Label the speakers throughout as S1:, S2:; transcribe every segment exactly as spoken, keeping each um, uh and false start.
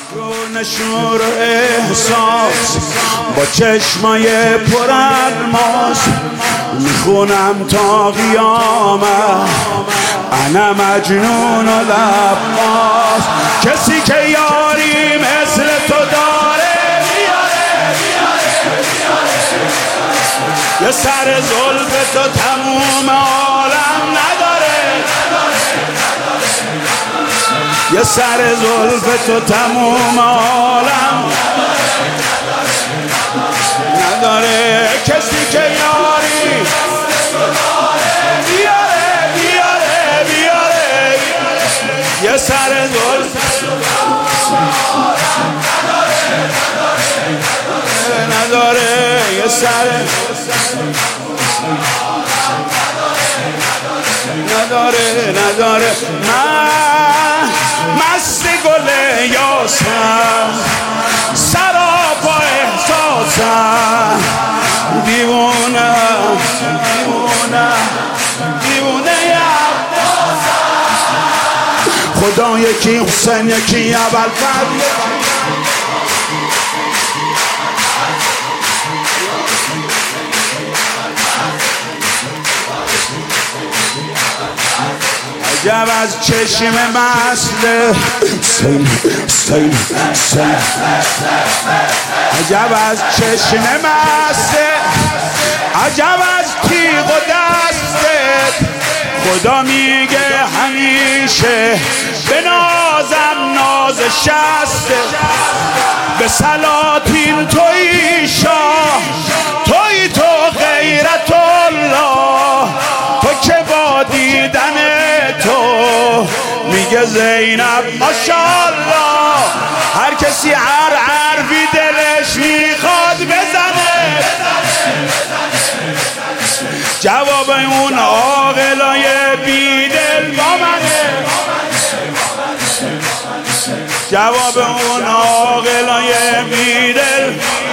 S1: رو نشور احساس با چشمای پر الماس میخونم تا قیامت انا مجنون و لباس. کسی که یاری مثل تو داره بیاره یه سر زلف تو تموم عالم نداره یه سر زلف تو تموم عالم نداره. کسی که یاری بیاره بیاره بیاره یه سر زلف نداره یه سر نداره نداره. من مست گل یاسم سراپا احساسم دیوونه دیوونه دیوونه خدا یکی حسین یکی ابوالفضل. عجب از چشم مسله سین سین سین عجب از چشم مسته عجب از تیغ و دستت. خدا میگه همیشه به نازم ناز شسته. به سلاطین توی شاه توی تو غیرت الله. تو که با دیدن تو میگه زینب ماشاءالله. هر کسی هر حرفی دلش میخواد بزنه جواب اون عاقلای بیدل با منه. جواب اون عاقلای بیدل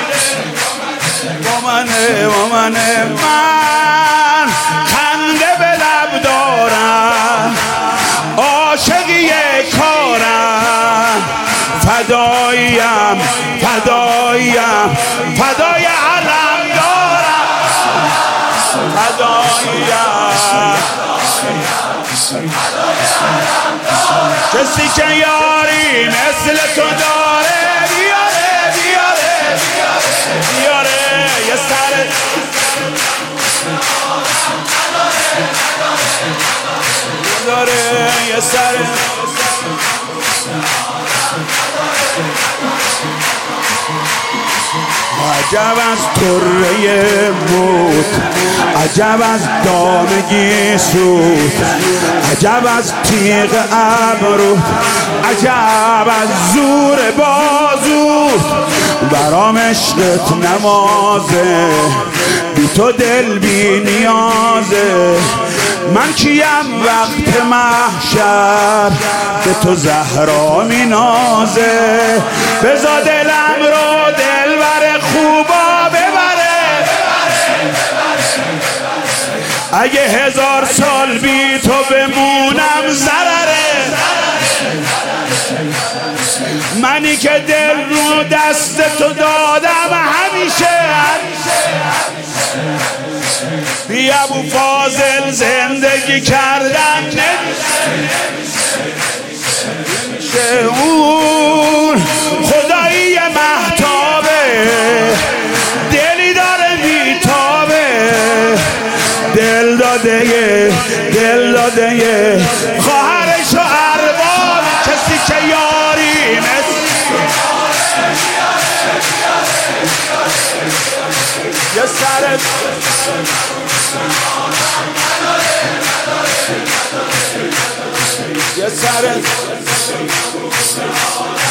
S1: با منه با منه. من خنده به لب دارم عاشقی کارم فداییم فداییم فدای علم دارم فداییم. کسی که یاری مثل تو داره بیاره بیاره بیاره یه سر داره یه سر عجب از طره موت عجب از دامگی سود عجب از تیغ ابرو عجب از زور بازو. برام عشقت نمازه بی تو دل بی نیازه. من کیم وقت محشر به تو زهرا می نازه. بزا دلم رو دلبر خوبا ببره اگه هزار سال بی تو بمونم ضرره. منی که دل رو دست تو دادم همیشه بی ابو فاضل زندگی کردن نمیشه. اون خدایی مهتابه دلی داره بیتابه. دل داده دل داده خواهرش و ارباب. کسی که یاری مثل یه سرت یه سرت